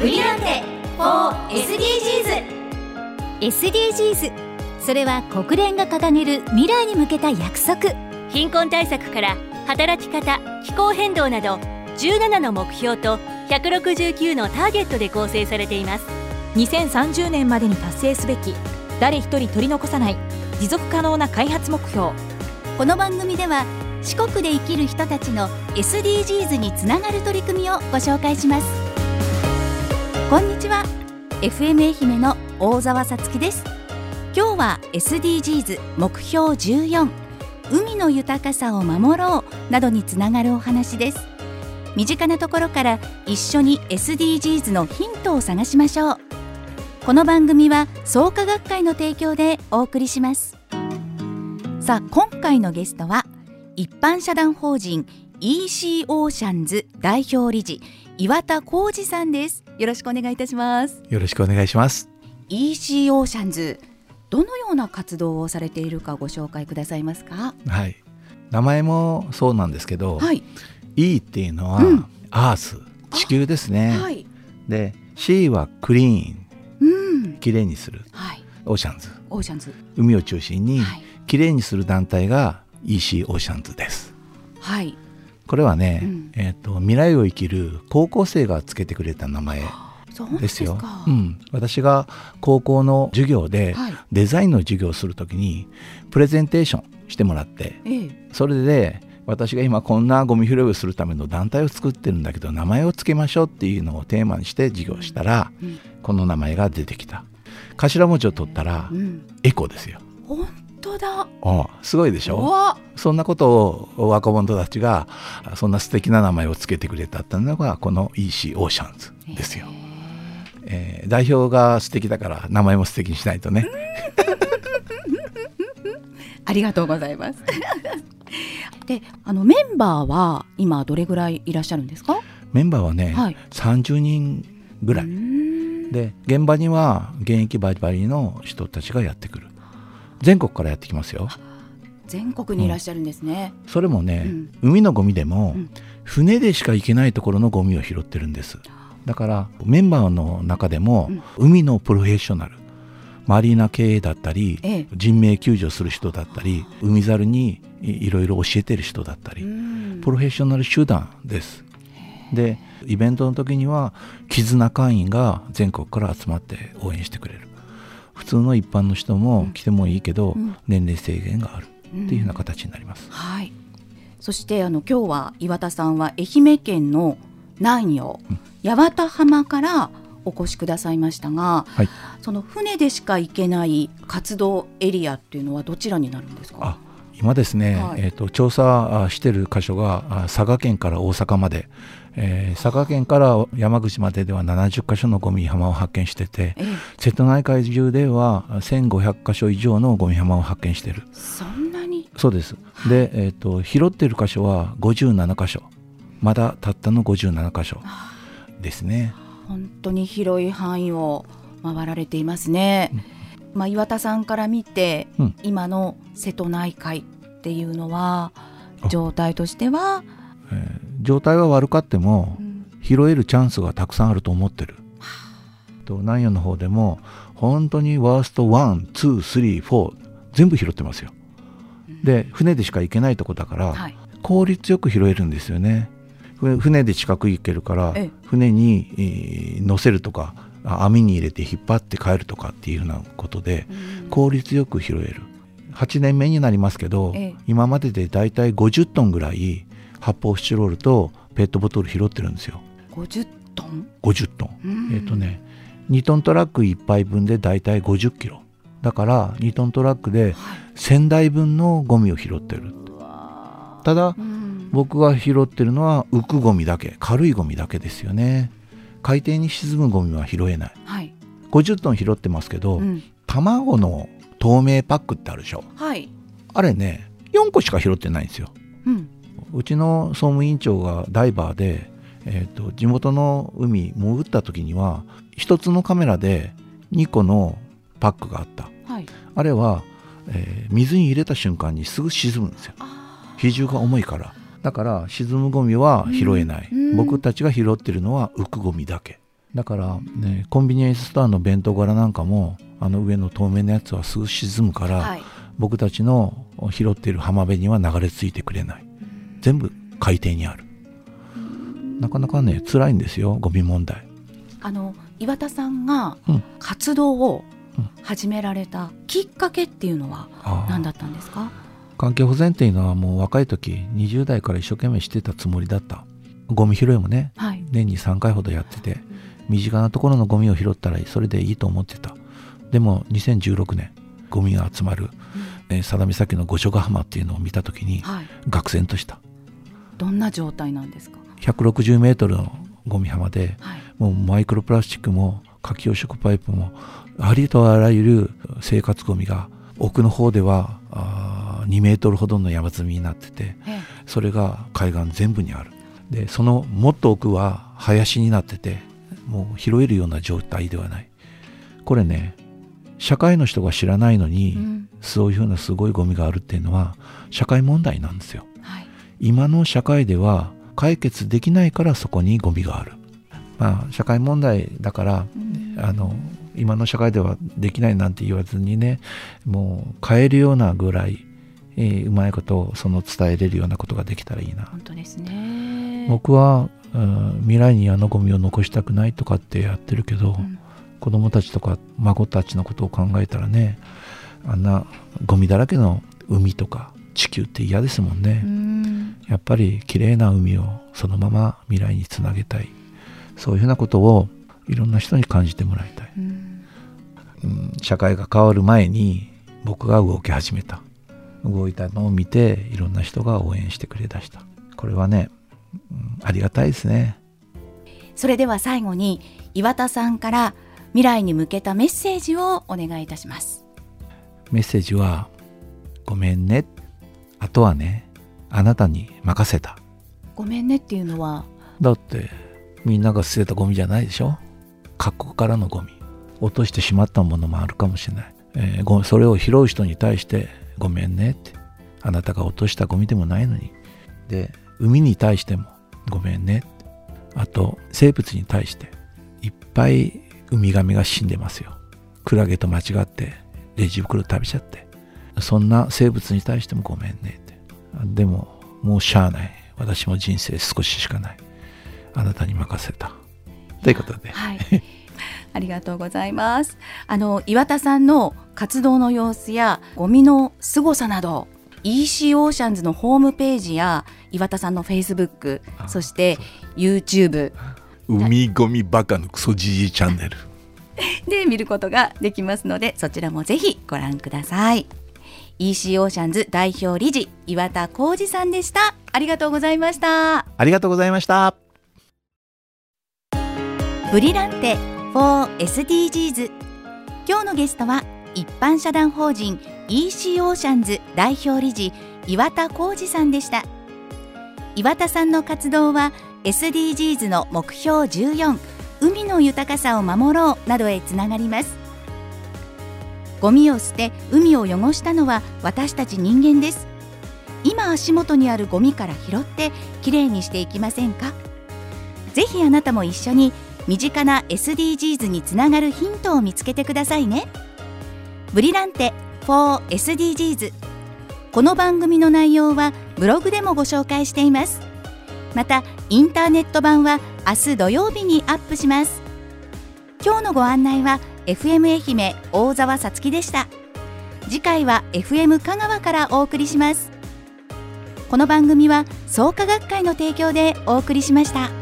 売りなんて 4SDGs。 それは国連が掲げる未来に向けた約束。 貧困対策から働き方、気候変動など17の目標と169のターゲットで構成されています。 2030年までに達成すべき誰一人取り残さない持続可能な開発目標。 この番組では四国で生きる人たちの SDGs につながる取り組みをご紹介します。こんにちは、 FM 愛媛の大沢さつきです。今日は SDGs 目標14、海の豊かさを守ろうなどにつながるお話です。身近なところから一緒に SDGs のヒントを探しましょう。この番組は創価学会の提供でお送りします。さあ、今回のゲストは一般社団法人 EC オーシャンズ代表理事岩田浩二さんです。よろしくお願いいたします。 よろしくお願いします。 EC オーシャンズ、どのような活動をされているかご紹介くださいますか？ はい、名前もそうなんですけど、 はい、 E っていうのは、アース、地球ですね、 はい、で C はクリーン、きれいにする、 はい、 オーシャンズ、海を中心にきれいにする団体が EC オーシャンズです。はい、これはね、未来を生きる高校生がつけてくれた名前ですよ。私が高校の授業でデザインの授業をするときにプレゼンテーションしてもらって、それで私が今こんなゴミ拾いをするための団体を作ってるんだけど名前をつけましょうっていうのをテーマにして授業したら、この名前が出てきた。頭文字を取ったら、エコですよ。 本当だ。 すごいでしょ。そんなことを若者たちがそんな素敵な名前をつけてくれたっていうのがこの EC オーシャンズですよ。代表が素敵だから名前も素敵にしないとね。 ありがとうございます。で、メンバーは今どれぐらいいらっしゃるんですか？ メンバーはね、30人ぐらいで、現場には現役バリバリの人たちがやってくる。全国からやってきますよ。 全国にいらっしゃるんですね。 それもね、海のゴミでも、船でしか行けないところのゴミを拾ってるんです。だからメンバーの中でも、海のプロフェッショナル、マリーナ経営だったり、人命救助する人だったり、海猿にいろいろ教えてる人だったり、プロフェッショナル集団です。で、イベントの時には絆会員が全国から集まって応援してくれる。普通の一般の人も来てもいいけど、年齢制限があるっていうような形になります。 はい、そして今日は岩田さんは愛媛県の南予、八幡浜からお越しくださいましたが、その船でしか行けない活動エリアっていうのはどちらになるんですか？ 今ですね、調査している箇所が佐賀県から大阪まで、佐賀県から山口まででは70カ所のゴミ浜を発見してて、瀬戸内海中では1500カ所以上のゴミ浜を発見している。 そんなに？そうです。で、拾っている箇所は57カ所、まだたったの57カ所ですね。 本当に広い範囲を回られていますね。岩田さんから見て、今の瀬戸内海っていうのは状態としては、 状態は悪かっても、拾えるチャンスがたくさんあると思ってる。南予の方でも本当にワースト1、2、3、4全部拾ってますよ。で、船でしか行けないとこだから、効率よく拾えるんですよね。船で近く行けるから、船に乗せるとか網に入れて引っ張って帰るとかっていうようなことで効率よく拾える。8年目になりますけど、今まででだいたい50トンぐらい発泡スチロールとペットボトル拾ってるんですよ。 50トン ？50トン。2トントラック1杯分でだいたい50キロだから、2トントラックで1000台分のゴミを拾ってる。ただ、僕が拾ってるのは浮くゴミだけ、軽いゴミだけですよね。海底に沈むゴミは拾えない。50トン拾ってますけど、卵の透明パックってあるでしょ。あれね、4個しか拾ってないんですよ。うちの総務委員長がダイバーで、地元の海潜った時には1つのカメラで2個のパックがあった。あれは、水に入れた瞬間にすぐ沈むんですよ。比重が重いから。だから沈むゴミは拾えない。僕たちが拾ってるのは浮くゴミだけ。 だからね、コンビニエンスストアの弁当柄なんかも上の透明なやつはすぐ沈むから、はい、僕たちの拾っている浜辺には流れ着いてくれない。全部海底にある。なかなかね辛いんですよ、ゴミ問題。 岩田さんが活動を始められたきっかけっていうのは何だったんですか？ 環境保全っていうのはもう若い時20代から一生懸命してたつもりだった。ゴミ拾いもね、はい、年に3回ほどやってて、身近なところのゴミを拾ったらそれでいいと思ってた。でも2016年ゴミが集まる、佐田岬の五所ヶ浜っていうのを見た時に、はい、愕然とした。 どんな状態なんですか ？160メートルのゴミ浜で、はい、もうマイクロプラスチックも可吸食パイプもありとあらゆる生活ゴミが奥の方では2メートルほどの山積みになってて、それが海岸全部にある。でそのもっと奥は林になってて、もう拾えるような状態ではない。これね、社会の人が知らないのに、そういうふうなすごいゴミがあるっていうのは社会問題なんですよ、はい、今の社会では解決できないからそこにゴミがある。社会問題だから、今の社会ではできないなんて言わずにね、もう変えるようなぐらいうまいことを伝えれるようなことができたらいいな。 本当ですね。 僕は、未来にゴミを残したくないとかってやってるけど、子供たちとか孫たちのことを考えたらね、あんなゴミだらけの海とか地球って嫌ですもんね。やっぱり綺麗な海をそのまま未来につなげたい。そういうふうなことをいろんな人に感じてもらいたい。社会が変わる前に僕が動き始めた。動いたのを見ていろんな人が応援してくれだした。これはね、ありがたいですね。 それでは最後に岩田さんから未来に向けたメッセージをお願いいたします。 メッセージは、ごめんね、あとはねあなたに任せた。 ごめんねっていうのは、 だってみんなが捨てたゴミじゃないでしょ。各国からのゴミ、落としてしまったものもあるかもしれない、それを拾う人に対してごめんねって、あなたが落としたゴミでもないのに。で海に対してもごめんねって、あと生物に対していっぱいウミガメが死んでますよ。クラゲと間違ってレジ袋食べちゃって、そんな生物に対してもごめんねって。でももうしゃあない、私も人生少ししかない、あなたに任せたということで、 はい、ありがとうございます。岩田さんの活動の様子やゴミの凄さなど、 EC オーシャンズのホームページや岩田さんのフェイスブック、そして YouTube 海ゴミバカのクソジジイチャンネルで見ることができますので、そちらもぜひご覧ください。 EC オーシャンズ代表理事岩田浩二さんでした。ありがとうございました。 ありがとうございました。 ブリランテ for SDGs、 今日のゲストは一般社団法人 EC オーシャンズ代表理事岩田浩二さんでした。岩田さんの活動は SDGs の目標14、海の豊かさを守ろうなどへつながります。ゴミを捨て海を汚したのは私たち人間です。今足元にあるゴミから拾ってきれいにしていきませんか？ぜひあなたも一緒に身近な SDGs につながるヒントを見つけてくださいね。ブリランテ for SDGs、 この番組の内容はブログでもご紹介しています。またインターネット版は明日土曜日にアップします。今日のご案内は FM 愛媛大沢さつきでした。次回は FM 香川からお送りします。この番組は創価学会の提供でお送りしました。